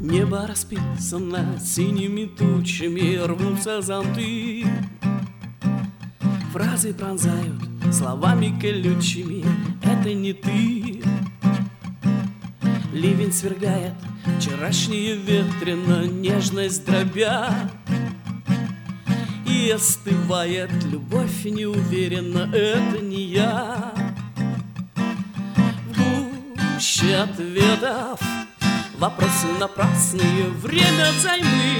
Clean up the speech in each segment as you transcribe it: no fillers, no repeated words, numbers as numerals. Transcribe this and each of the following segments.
Небо расписано синими тучами, рвутся зонты. Фразы пронзают словами колючими, это не ты. Ливень свергает вчерашнее ветрено, нежность дробя. И остывает любовь неуверенно, это не я. В гуще ответов вопросы напрасные, время взаймы,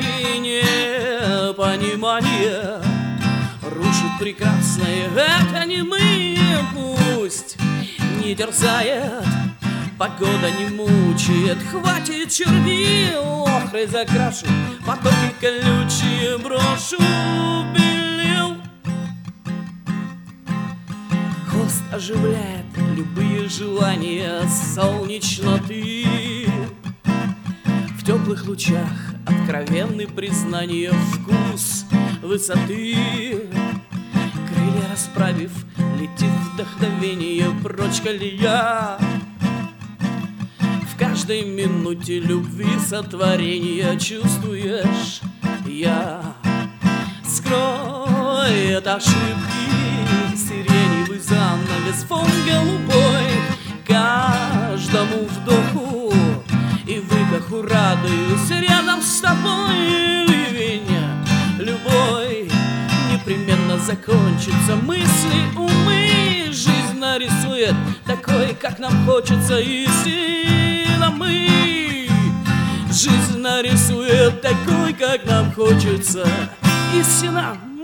непонимание рушит прекрасное, это не мы. Пусть не дерзает, погода не мучает, хватит чернил, охрой закрашу, потоки колючие брошу белил. Холст оживляет любые желания, солнечно ты. В теплых лучах откровенны признания, вкус высоты. Крылья расправив, летит вдохновение, прочь колея. В каждой минуте любви сотворения чувствуешь я. Скроет ошибки сиреневый занавес, фон голубой. Каждому вдоху и выдоху радуюсь рядом с тобой. Ливень любой непременно закончится, мысли, умы жизнь нарисует такой, как нам хочется, истина мы. Жизнь нарисует такой, как нам хочется, истина.